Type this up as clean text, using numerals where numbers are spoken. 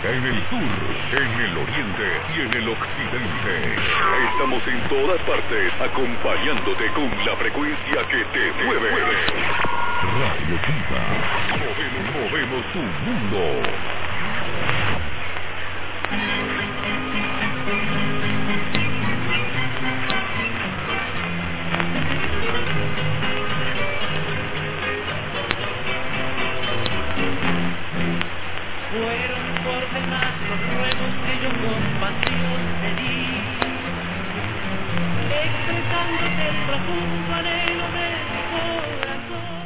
en el sur, en el oriente y en el occidente. Estamos en todas partes, acompañándote con la frecuencia que te mueve. Radio Vida. Movemos tu mundo. Fueron por demás los ruegos que yo con pasión te di, expresándote el profundo anhelo de mi corazón.